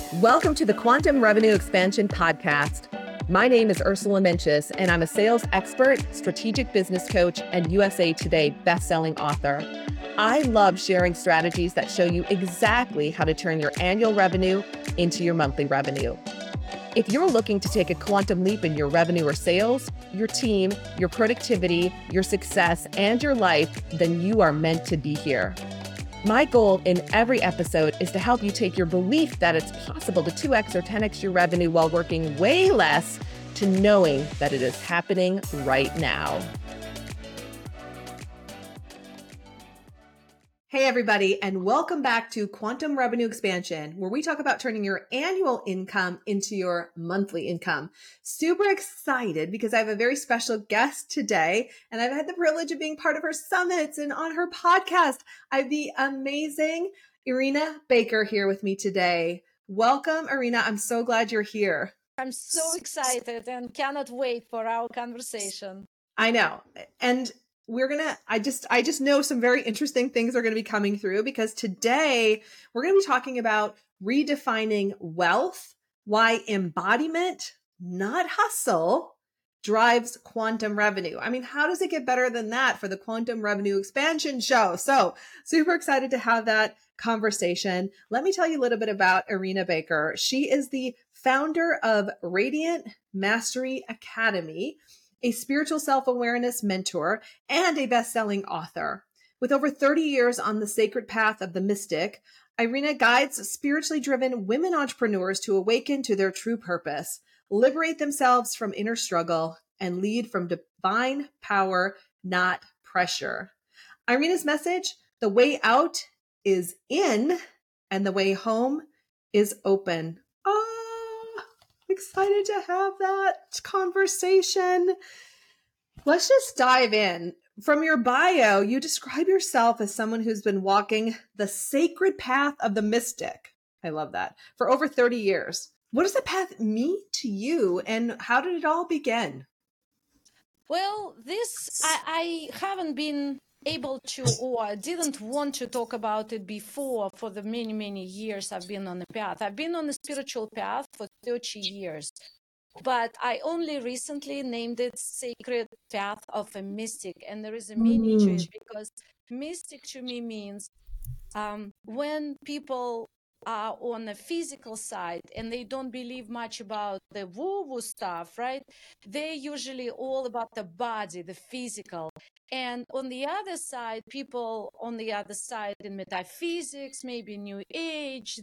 Welcome to the Quantum Revenue Expansion Podcast. My name is Ursula Mencius, and I'm a sales expert, strategic business coach, and USA Today bestselling author. I love sharing strategies that show you exactly how to turn your annual revenue into your monthly revenue. If you're looking to take a quantum leap in your revenue or sales, your team, your productivity, your success, and your life, then you are meant to be here. My goal in every episode is to help you take your belief that it's possible to 2x or 10x your revenue while working way less to knowing that it is happening right now. Hey, everybody, and welcome back to Quantum Revenue Expansion, where we talk about turning your annual income into your monthly income. Super excited because I have a very special guest today, and I've had the privilege of being part of her summits and on her podcast. I have the amazing Irina Baker here with me today. Welcome, Irina. I'm so glad you're here. I'm so excited and cannot wait for our conversation. I know. And I just know some very interesting things are going to be coming through because today we're going to be talking about redefining wealth, why embodiment, not hustle, drives quantum revenue. I mean, how does it get better than that for the Quantum Revenue Expansion Show? So super excited to have that conversation. Let me tell you a little bit about Irina Baker. She is the founder of Radiant Mastery Academy, a spiritual self-awareness mentor, and a best-selling author. With over 30 years on the sacred path of the mystic, Irina guides spiritually driven women entrepreneurs to awaken to their true purpose, liberate themselves from inner struggle, and lead from divine power, not pressure. Irina's message: the way out is in, and the way home is open. Excited to have that conversation. Let's just dive in. From your bio, you describe yourself as someone who's been walking the sacred path of the mystic. I love that. For over 30 years. What does the path mean to you, and how did it all begin? Well, I haven't been able to, or didn't want to talk about it before for the many, many years I've been on the path. I've been on the spiritual path for 30 years, but I only recently named it Sacred Path of a Mystic. And there is a meaning to it because mystic to me means when people are on the physical side and they don't believe much about the woo-woo stuff, right? They're usually all about the body, the physical. And on the other side, people on the other side in metaphysics, maybe New Age,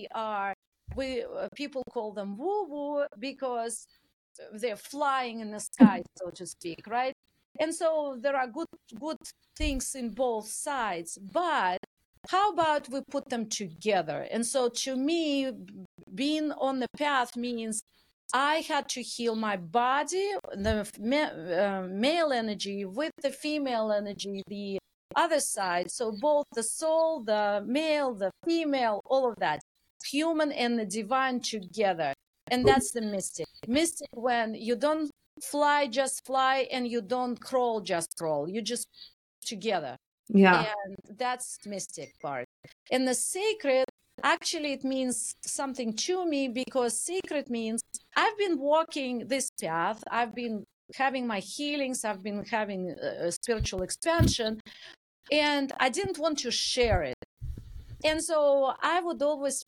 people call them woo-woo because they're flying in the sky, so to speak, right? And so there are good things in both sides, but how about we put them together? And so to me, being on the path means I had to heal my body, the male energy with the female energy, the other side. So both the soul, the male, the female, all of that, human and the divine together. And that's the mystic. Mystic when you don't fly, just fly, and you don't crawl, just crawl. You just together. Yeah. And that's mystic part. And the sacred, actually, it means something to me because sacred means I've been walking this path. I've been having my healings. I've been having a spiritual expansion, and I didn't want to share it. And so I would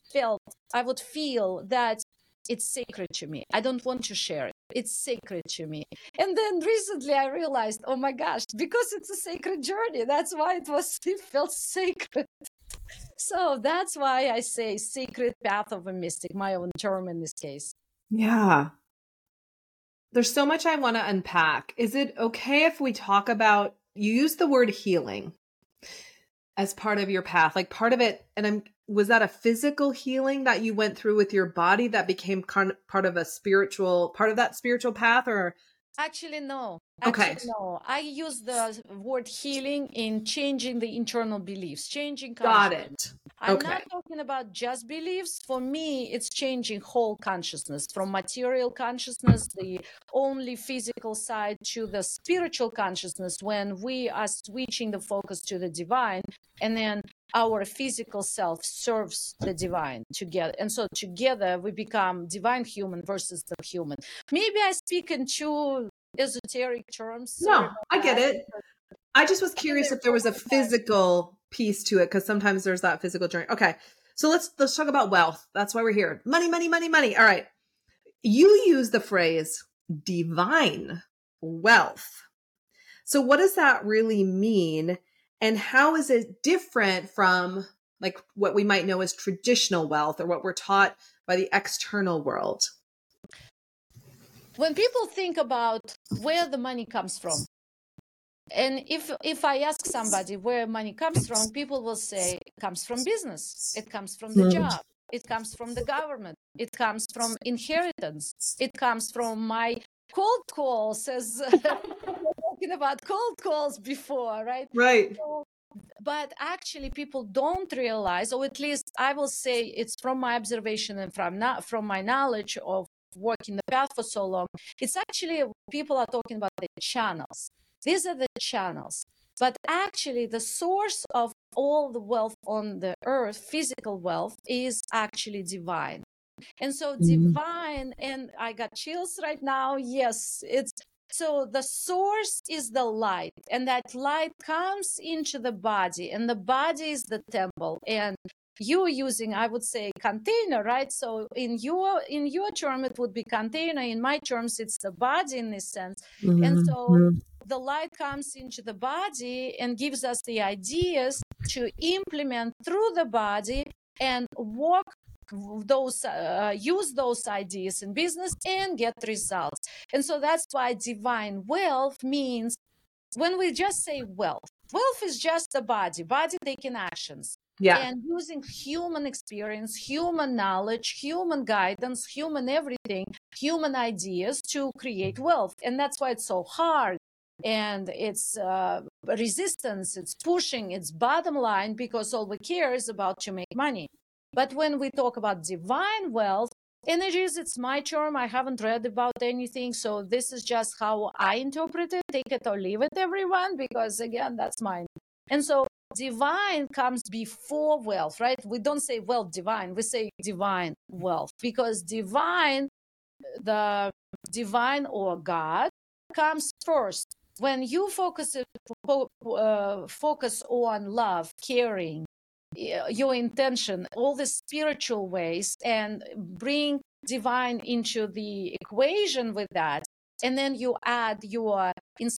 feel that it's sacred to me. I don't want to share it. It's sacred to me. And then recently I realized, oh my gosh, because it's a sacred journey, that's why it felt sacred. So that's why I say sacred path of a mystic, my own term in this case. Yeah. There's so much I want to unpack. Is it okay if we talk about, you use the word healing as part of your path, like part of it, and was that a physical healing that you went through with your body that became part of that spiritual path, or? Actually, no. Okay. No. I use the word healing in changing the internal beliefs, changing Got consciousness. it. I'm Okay. not talking about just beliefs. For me, it's changing whole consciousness from material consciousness, the only physical side, to the spiritual consciousness when we are switching the focus to the divine, and then our physical self serves the divine together. And so together we become divine human versus the human. Maybe I speak in too esoteric terms. Sorry No, about I get that. it. I just was I've been curious there if there for was a a long time. physical piece to it, because sometimes there's that physical journey. Okay. So let's talk about wealth. That's why we're here. Money, money, money, money. All right. You use the phrase divine wealth. So what does that really mean? And how is it different from like what we might know as traditional wealth, or what we're taught by the external world? When people think about where the money comes from, and if I ask somebody where money comes from, people will say it comes from business, it comes from the job, it comes from the government, it comes from inheritance, it comes from my cold calls, as talking about cold calls before, right? Right. So, but actually people don't realize, or at least I will say it's from my observation and from my knowledge of working the path for so long, it's actually people are talking about the channels. These are the channels. But actually, the source of all the wealth on the earth, physical wealth, is actually divine. And so, divine, and I got chills right now. Yes, it's so the source is the light, and that light comes into the body, and the body is the temple. And you're using, I would say, container, right? So in your term it would be container, in my terms it's the body in this sense. And so the light comes into the body and gives us the ideas to implement through the body and work those use those ideas in business and get results. And so that's why divine wealth means, when we just say wealth is just the body taking actions, Yeah. and using human experience, human knowledge, human guidance, human everything, human ideas to create wealth. And that's why it's so hard, and it's resistance, it's pushing, it's bottom line, because all we care is about to make money. But when we talk about divine wealth, energies, it's my term. I haven't read about anything. So this is just how I interpret it. Take it or leave it, everyone, because again, that's mine. And so divine comes before wealth, right? We don't say wealth divine, we say divine wealth, because divine, the divine or God comes first. When you focus on love, caring, your intention, all the spiritual ways, and bring divine into the equation with that, and then you add your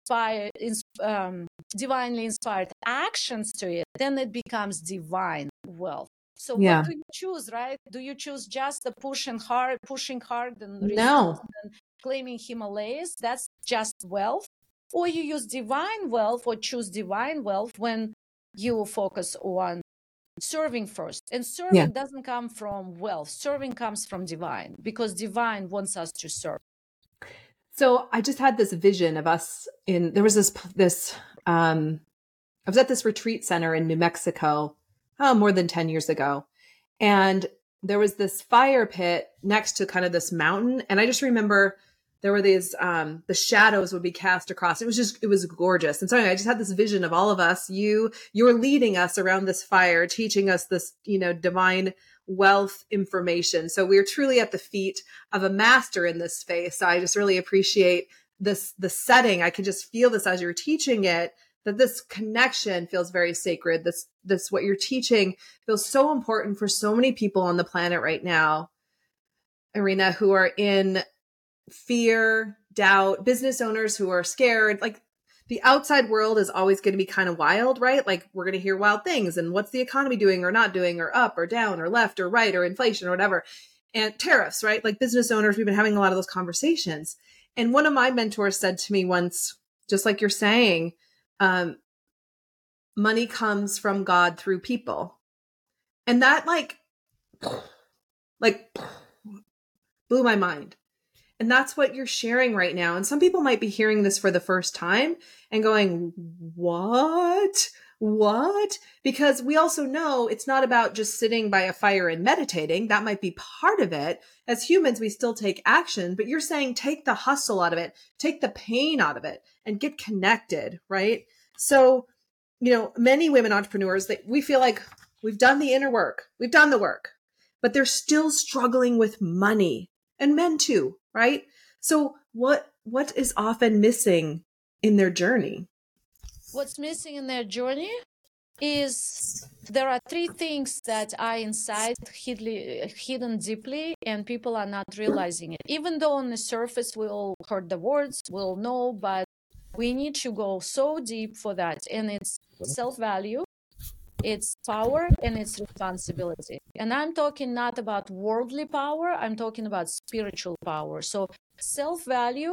divinely inspired actions to it, then it becomes divine wealth. So what Yeah. do you choose, right? Do you choose just the pushing hard and No. and claiming Himalayas? That's just wealth. Or you use divine wealth, or choose divine wealth when you focus on serving first. And serving doesn't come from wealth. Serving comes from divine, because divine wants us to serve. So I just had this vision of us there was this, I was at this retreat center in New Mexico, more than 10 years ago. And there was this fire pit next to kind of this mountain. And I just remember there were these, the shadows would be cast across. It was gorgeous. And so anyway, I just had this vision of all of us, you were leading us around this fire, teaching us this, divine wealth information. So we're truly at the feet of a master in this space. So I just really appreciate the setting. I could just feel this as you're teaching it, that this connection feels very sacred. This what you're teaching feels so important for so many people on the planet right now, Irina, who are in fear, doubt, business owners who are scared. Like, the outside world is always going to be kind of wild, right? Like, we're going to hear wild things, and what's the economy doing or not doing, or up or down or left or right, or inflation or whatever, and tariffs, right? Like, business owners, we've been having a lot of those conversations. And one of my mentors said to me once, just like you're saying, money comes from God through people. And that like blew my mind. And that's what you're sharing right now. And some people might be hearing this for the first time and going, what? what? Because we also know it's not about just sitting by a fire and meditating. That might be part of it. As humans, we still take action, but you're saying take the hustle out of it, take the pain out of it, and get connected, right? So, many women entrepreneurs, we feel like we've done the inner work, we've done the work, but they're still struggling with money, and men too, right? So what is often missing in their journey? What's missing in their journey is there are three things that are inside, hidden deeply, and people are not realizing it. Even though on the surface we all heard the words, we all know, but we need to go so deep for that. And it's self-value, it's power, and it's responsibility. And I'm talking not about worldly power, I'm talking about spiritual power. So self-value,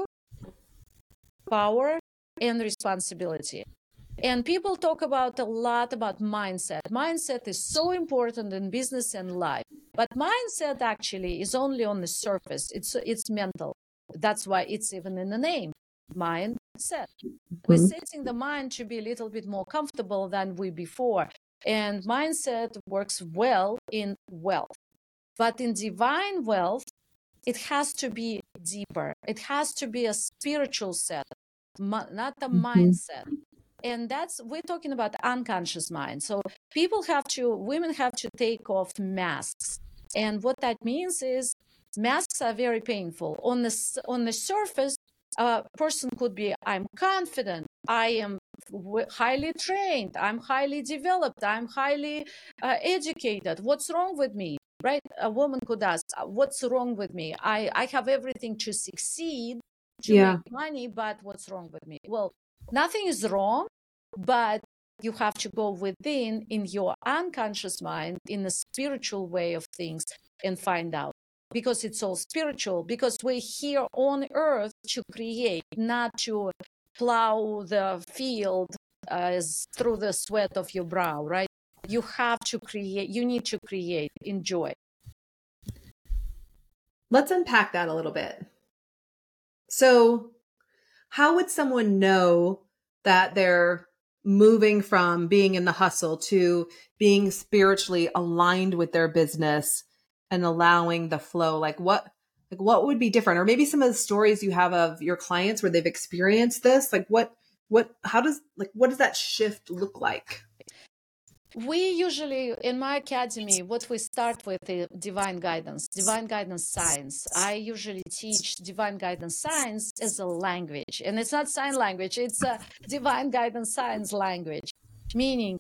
power, and responsibility. And people talk about a lot about mindset. Mindset is so important in business and life. But mindset actually is only on the surface. It's mental. That's why it's even in the name, mindset. We're setting the mind to be a little bit more comfortable than we before. And mindset works well in wealth. But in divine wealth, it has to be deeper. It has to be a spiritual set, not a mindset. And we're talking about unconscious mind. So women have to take off masks. And what that means is masks are very painful. On the surface, a person could be, I'm confident, I am highly trained, I'm highly developed, I'm highly educated. What's wrong with me? Right? A woman could ask, what's wrong with me? I have everything to succeed, to make money, but what's wrong with me? Well, nothing is wrong, but you have to go within in your unconscious mind, in a spiritual way of things, and find out. Because it's all spiritual, because we're here on earth to create, not to plow the field through the sweat of your brow, right? You have to create, you need to create, enjoy. Let's unpack that a little bit. So how would someone know that they're moving from being in the hustle to being spiritually aligned with their business and allowing the flow? Like what would be different? Or maybe some of the stories you have of your clients where they've experienced this, like what does that shift look like? We usually, in my academy, what we start with is divine guidance science. I usually teach divine guidance science as a language. And it's not sign language, it's a divine guidance science language. Meaning,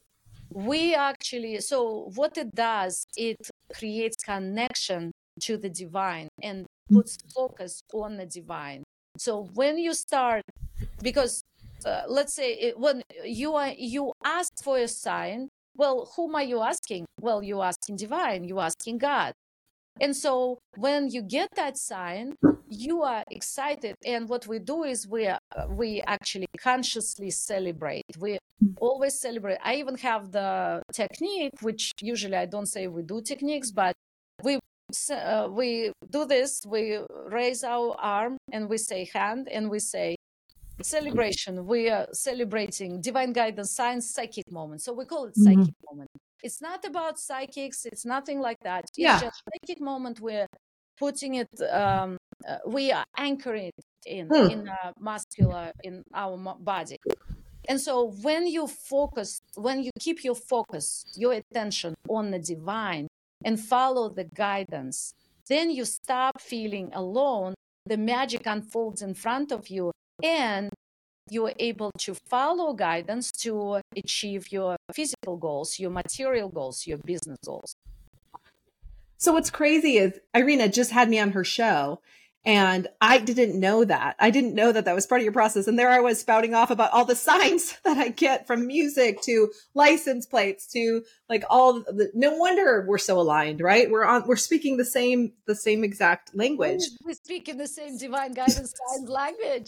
so what it does, it creates connection to the divine and puts focus on the divine. So when you start, because let's say when you ask for a sign, well, whom are you asking? Well, you're asking divine, you're asking God. And so when you get that sign, you are excited. And what we do is we actually consciously celebrate. We always celebrate. I even have the technique, which usually I don't say we do techniques, but we do this. We raise our arm and we say hand and we say, celebration. We are celebrating divine guidance science psychic moment. So we call it psychic moment. It's not about psychics. It's nothing like that. It's just psychic moment. We're putting it, we are anchoring it in muscular, in our body. And so when you keep your focus, your attention on the divine and follow the guidance, then you stop feeling alone. The magic unfolds in front of you, and you are able to follow guidance to achieve your physical goals, your material goals, your business goals. So what's crazy is Irina just had me on her show, and I didn't know that. I didn't know that was part of your process. And there I was spouting off about all the signs that I get, from music to license plates to like no wonder we're so aligned, right? We're speaking the same exact language. We speak in the same divine guidance science language.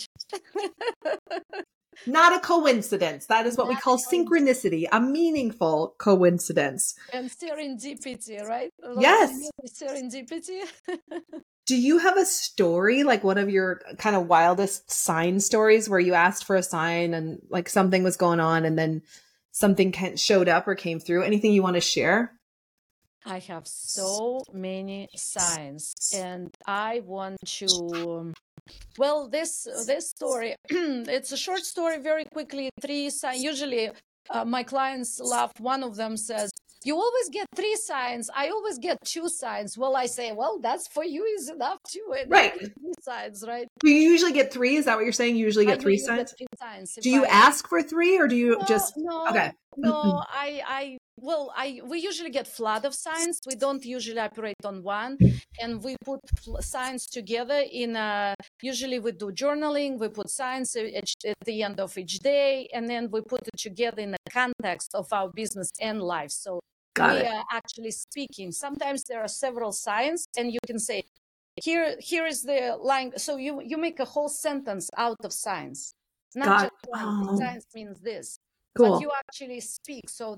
Not a coincidence. That is what we call synchronicity, a meaningful coincidence. And serendipity, right? Yes. Serendipity. Do you have a story, like one of your kind of wildest sign stories, where you asked for a sign and like something was going on and then something showed up or came through? Anything you want to share? I have so many signs, and I want to. Well, this story, it's a short story. Very quickly, three signs. Usually, my clients laugh. One of them says, "You always get three signs. I always get two signs." Well, I say, "Well, that's for you is enough too." And Right. three signs, right? Do you usually get three? Is that what you're saying? You usually get I three usually get signs? three signs. Do you ask for three or do you just, okay. No. Well, we usually get flood of signs. We don't usually operate on one, and we put signs together in usually we do journaling. We put signs at the end of each day, and then we put it together in the context of our business and life. So Got we it. are actually speaking. Sometimes there are several signs, and you can say, here is the line. So you make a whole sentence out of signs, not Got just one. oh, Science means this, but cool. you actually speak. So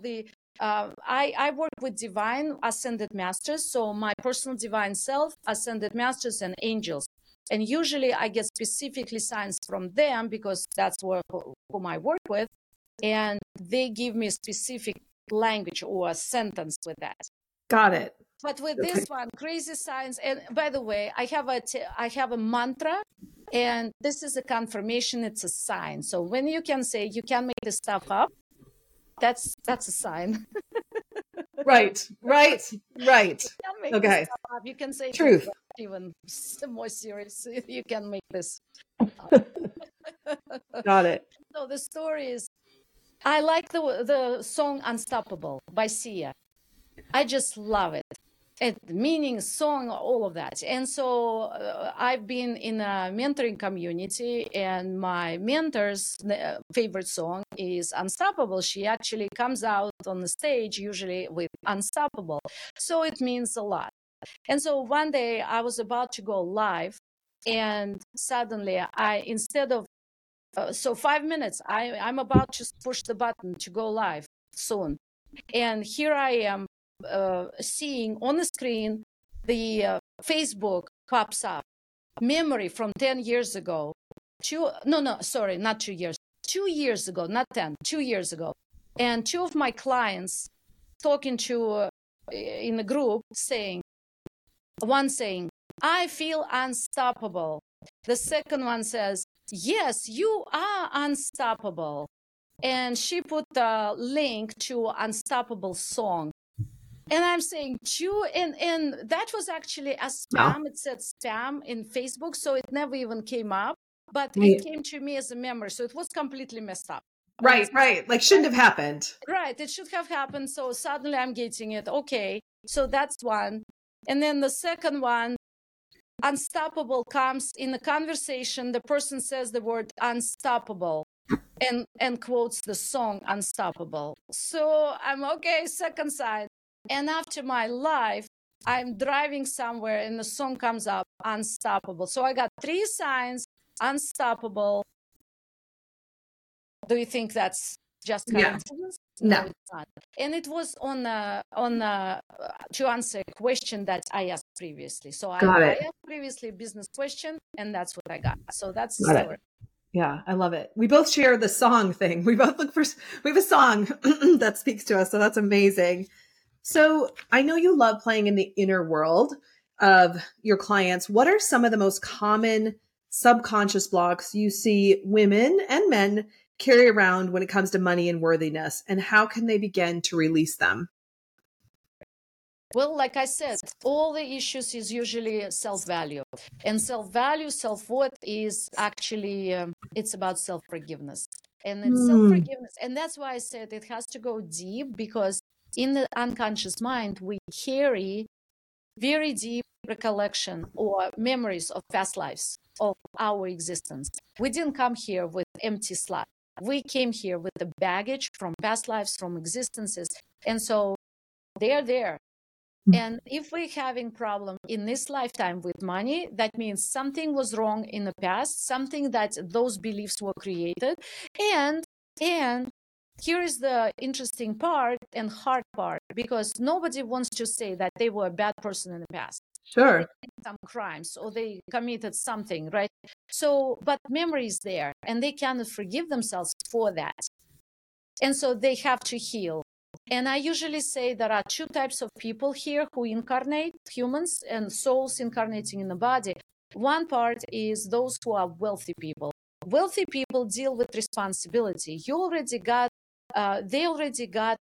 I work with divine ascended masters. So my personal divine self, ascended masters, and angels. And usually I get specifically signs from them because that's whom I work with. And they give me a specific language or a sentence with that. Got it. But with Okay. this one, crazy signs. And by the way, I have a mantra, and this is a confirmation. It's a sign. So when you can say you can make this stuff up, that's a sign. Right. Right. Right. You can make Okay. this stuff up. You can say Truth. even more serious. You can make this up. Got it. So the story is, I like the song "Unstoppable" by Sia. I just love it. Meaning, song, all of that. And so I've been in a mentoring community, and my mentor's favorite song is Unstoppable. She actually comes out on the stage usually with Unstoppable. So it means a lot. And so one day I was about to go live, and suddenly instead of, so 5 minutes, I'm about to push the button to go live soon. And here I am seeing on the screen the Facebook pops up, memory from 10 years ago. Not 2 years. 2 years ago, not 10, 2 years ago. And two of my clients talking to in a group one saying, "I feel unstoppable." The second one says, "Yes, you are unstoppable." And she put a link to Unstoppable song. And I'm saying and that was actually a spam. Wow. It said spam in Facebook, so it never even came up. But Right. it came to me as a memory, so it was completely messed up. Right. Like shouldn't have happened. Right, it should have happened. So suddenly I'm getting it. Okay, so that's one. And then the second one, Unstoppable, comes in the conversation. The person says the word unstoppable and quotes the song Unstoppable. So I'm okay, second side. And after my life, I'm driving somewhere and the song comes up, Unstoppable. So I got three signs, Unstoppable. Do you think that's just coincidence? No. It's not. And it was to answer a question that I asked previously. So I asked previously a business question, and that's what I got. So that's the story. Yeah, I love it. We both share the song thing. We both we have a song that speaks to us. So that's amazing. So I know you love playing in the inner world of your clients. What are some of the most common subconscious blocks you see women and men carry around when it comes to money and worthiness, and how can they begin to release them? Well, like I said, all the issues is usually self-value, and self-value, self-worth is actually, it's about self-forgiveness, and it's self-forgiveness. And that's why I said it has to go deep, because in the unconscious mind, we carry very deep recollection or memories of past lives of our existence. We didn't come here with empty slot. We came here with the baggage from past lives, from existences. And so they're there. And if we're having problem in this lifetime with money, that means something was wrong in the past, something that those beliefs were created. And here is the interesting part and hard part, because nobody wants to say that they were a bad person in the past. Sure. Or they did some crimes, or they committed something, right? So, but memory is there, and they cannot forgive themselves for that. And so they have to heal. And I usually say there are two types of people here who incarnate, humans and souls incarnating in the body. One part is those who are wealthy people. Wealthy people deal with responsibility. You already got, they already got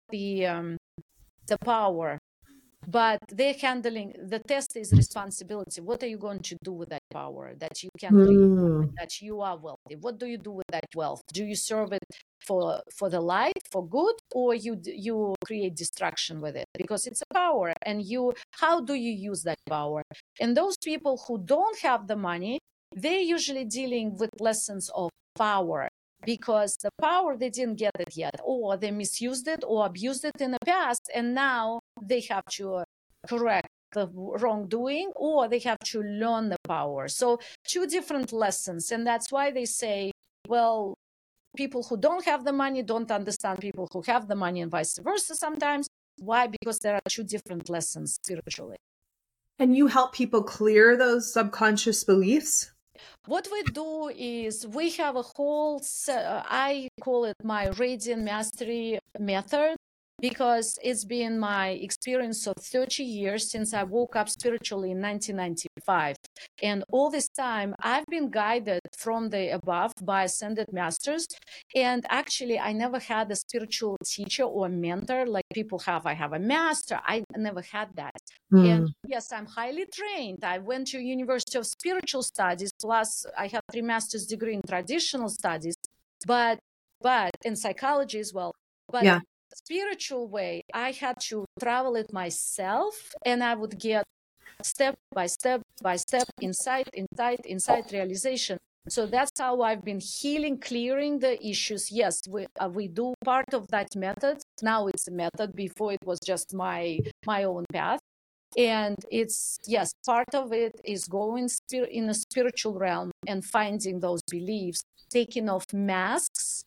the power, but they're handling, the test is responsibility. What are you going to do with that power that you can create, that you are wealthy? What do you do with that wealth? Do you serve it for the light, for good, or you create destruction with it? Because it's a power, and how do you use that power? And those people who don't have the money, they're usually dealing with lessons of power, because the power, they didn't get it yet, or they misused it or abused it in the past, and now they have to correct the wrongdoing, or they have to learn the power. So two different lessons. And that's why they say, well, people who don't have the money don't understand people who have the money, and vice versa sometimes. Why? Because there are two different lessons spiritually. And you help people clear those subconscious beliefs? What we do is we have a whole, I call it my Radiant Mastery method, because it's been my experience of 30 years since I woke up spiritually in 1995. And all this time, I've been guided from the above by ascended masters. And actually, I never had a spiritual teacher or mentor like people have. I have a master. I never had that. And yes, I'm highly trained. I went to University of Spiritual Studies, plus I have 3 master's degree in traditional studies, but in psychology as well. But yeah. Spiritual way, I had to travel it myself, and I would get step by step insight realization. So that's how I've been healing, clearing the issues. Yes, we do part of that method. Now it's a method. Before it was just my own path. And it's, yes, part of it is going in a spiritual realm and finding those beliefs, taking off masks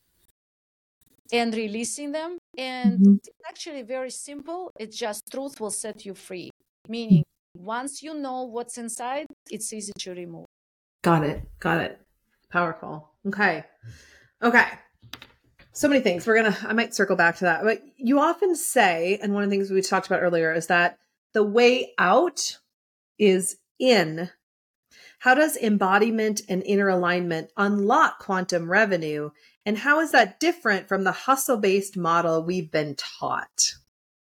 and releasing them. And it's actually very simple. It's just truth will set you free. Meaning, once you know what's inside, it's easy to remove. Got it. Powerful. Okay. So many things. I might circle back to that. But you often say, and one of the things we talked about earlier is that the way out is in. How does embodiment and inner alignment unlock quantum revenue? And how is that different from the hustle-based model we've been taught?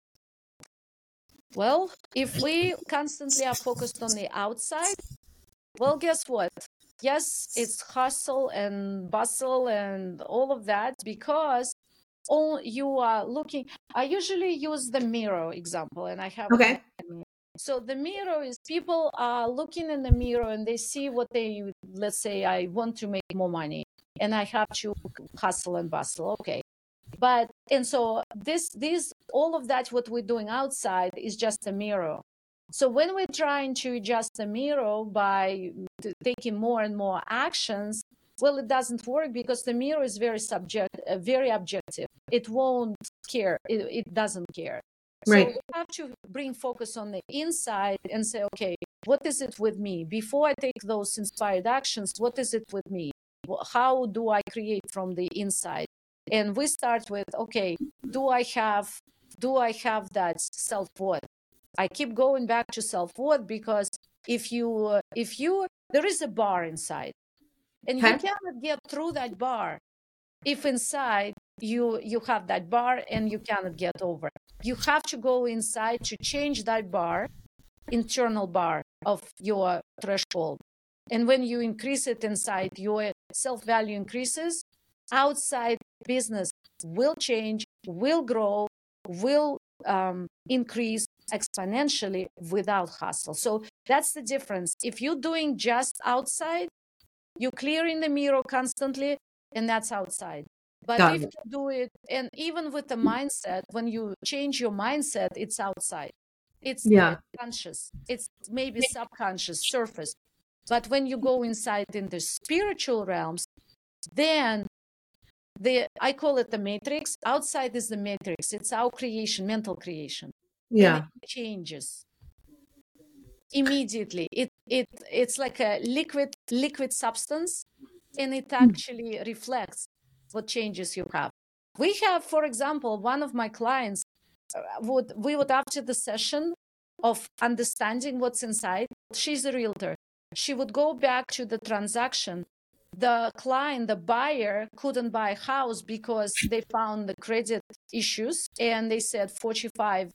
Well, if we constantly are focused on the outside, well, guess what? Yes, it's hustle and bustle and all of that, because all you are looking. I usually use the mirror example, and I have Okay. So the mirror is, people are looking in the mirror and they see what let's say I want to make more money and I have to hustle and bustle. Okay. And so all of that, what we're doing outside is just a mirror. So when we're trying to adjust the mirror by taking more and more actions, well, it doesn't work, because the mirror is very objective. It won't care. It doesn't care. Right. So we have to bring focus on the inside and say, okay, what is it with me? Before I take those inspired actions, what is it with me? How do I create from the inside? And we start with, okay, do I have that self-worth? I keep going back to self-worth, because if you there is a bar inside, and you cannot get through that bar if inside you have that bar and you cannot get over. You have to go inside to change that bar, internal bar of your threshold. And when you increase it inside, your self-value increases. Outside business will change, will grow, will increase exponentially without hustle. So that's the difference. If you're doing just outside, you're clearing the mirror constantly, and that's outside. But if you do it, and even with the mindset, when you change your mindset, it's outside. It's conscious. It's maybe subconscious, surface. But when you go inside in the spiritual realms, then I call it the matrix. Outside is the matrix. It's our creation, mental creation. Yeah. And it changes immediately. It's like a liquid substance, and it actually reflects what changes you have. We have, for example, one of my clients we would after the session of understanding what's inside, she's a realtor. She would go back to the transaction. The client, the buyer, couldn't buy a house because they found the credit issues, and they said 45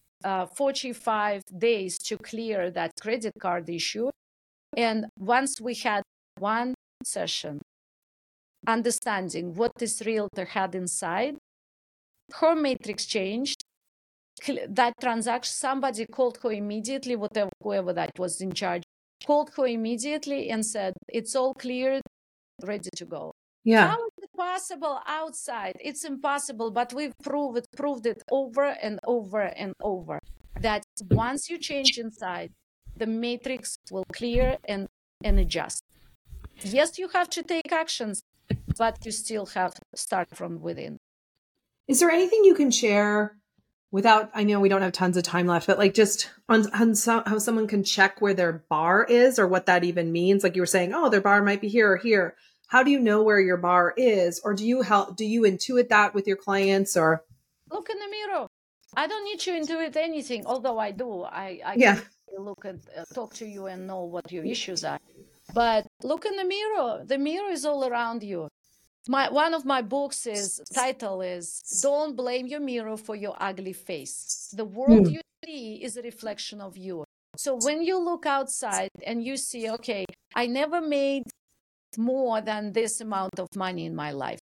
days to clear that credit card issue. And once we had one session understanding what this realtor had inside, her matrix changed. That transaction, somebody called her immediately, whoever that was in charge, called her immediately and said, it's all cleared, ready to go. Yeah. How is it possible outside? It's impossible, but we've proved it over and over and over, that once you change inside, the matrix will clear and adjust. Yes, you have to take actions, but you still have to start from within. Is there anything you can share without, I know we don't have tons of time left, but like just on how someone can check where their bar is or what that even means? Like you were saying, oh, their bar might be here or here. How do you know where your bar is? Or do you intuit that with your clients, or? Look in the mirror. I don't need to intuit anything, although I do. I Yeah. can look at, talk to you and know what your issues are. But look in the mirror. The mirror is all around you. One of my books title is Don't Blame Your Mirror for Your Ugly Face. The world you see is a reflection of you. So when you look outside and you see, okay, I never made more than this amount of money in my life,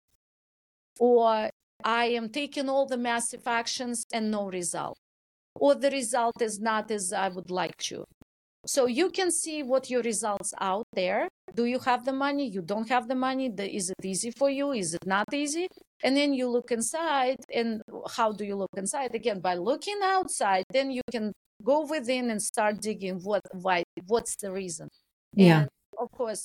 or I am taking all the massive actions and no result, or the result is not as I would like to. So you can see what your results out there. Do you have the money? You don't have the money. Is it easy for you? Is it not easy? And then you look inside. And how do you look inside? Again, by looking outside, then you can go within and start digging what's the reason. Yeah. And of course,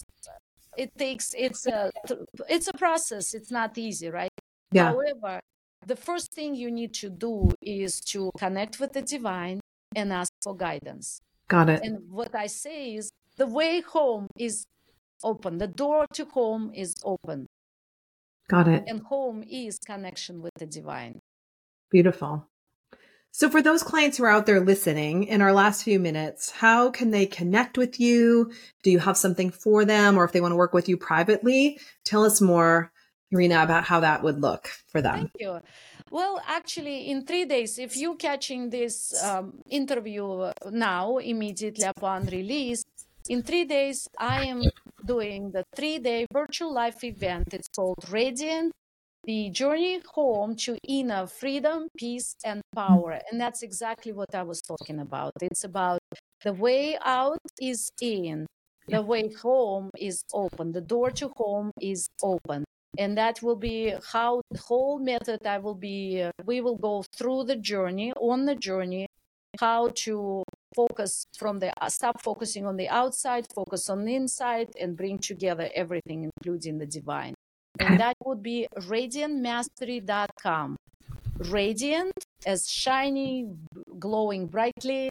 it's a process. It's not easy, right? Yeah. However, the first thing you need to do is to connect with the divine and ask for guidance. Got it. And what I say is the way home is open. The door to home is open. Got it. And home is connection with the divine. Beautiful. So for those clients who are out there listening in our last few minutes, how can they connect with you? Do you have something for them? Or if they want to work with you privately, tell us more, Irina, about how that would look for them. Thank you. Well, actually, in 3 days, if you're catching this interview now, immediately upon release, in 3 days, I am doing the 3-day virtual life event. It's called Radiant, the journey home to inner freedom, peace, and power. And that's exactly what I was talking about. It's about the way out is in, the way home is open, the door to home is open. And that will be how the whole method we will go through the journey, how to focus stop focusing on the outside, focus on the inside, and bring together everything, including the divine. And that would be radiantmastery.com. Radiant as shiny, glowing brightly,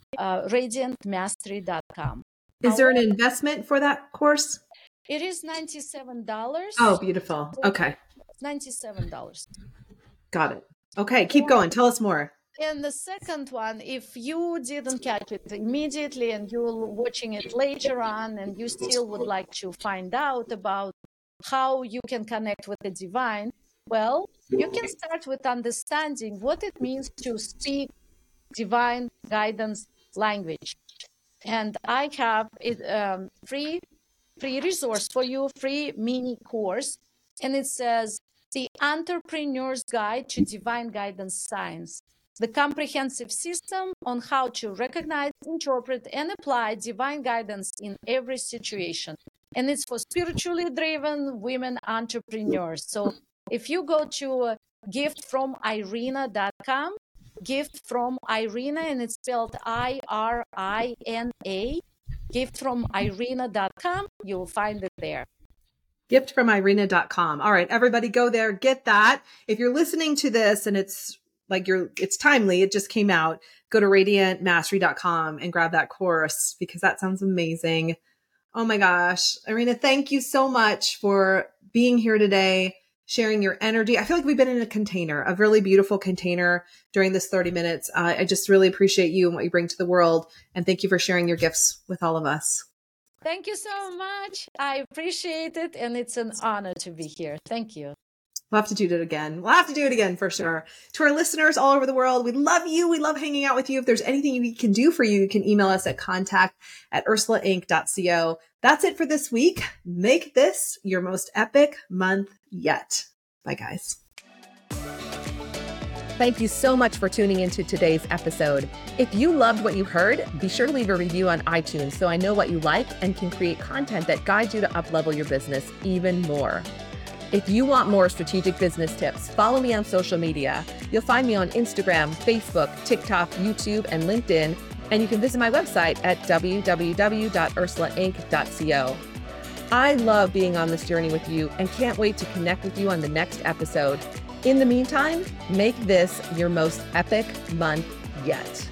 radiantmastery.com. Is there an investment for that course? It is $97. Oh, beautiful. Okay. $97. Got it. Okay. Keep going. Tell us more. And the second one, if you didn't catch it immediately and you're watching it later on and you still would like to find out about how you can connect with the divine, well, you can start with understanding what it means to speak divine guidance language. And I have it free resource for you, free mini course, and it says The Entrepreneur's Guide to Divine Guidance Science, the comprehensive system on how to recognize, interpret, and apply divine guidance in every situation. And it's for spiritually driven women entrepreneurs. So if you go to giftfromIrina.com, gift from Irina, and it's spelled IRINA, giftfromIrina.com, you'll find it there. GiftfromIrina.com. All right, everybody go there, get that. If you're listening to this and it's timely, it just came out, go to radiantmastery.com and grab that course because that sounds amazing. Oh my gosh. Irina, thank you so much for being here today, sharing your energy. I feel like we've been in a container, a really beautiful container during this 30 minutes. I just really appreciate you and what you bring to the world. And thank you for sharing your gifts with all of us. Thank you so much. I appreciate it. And it's an honor to be here. Thank you. We'll have to do it again. We'll have to do it again for sure. To our listeners all over the world, we love you. We love hanging out with you. If there's anything we can do for you, you can email us at contact@ursulainc.co. That's it for this week. Make this your most epic month yet. Bye, guys. Thank you so much for tuning into today's episode. If you loved what you heard, be sure to leave a review on iTunes so I know what you like and can create content that guides you to up-level your business even more. If you want more strategic business tips, follow me on social media. You'll find me on Instagram, Facebook, TikTok, YouTube, and LinkedIn. And you can visit my website at www.ursulainc.co. I love being on this journey with you and can't wait to connect with you on the next episode. In the meantime, make this your most epic month yet.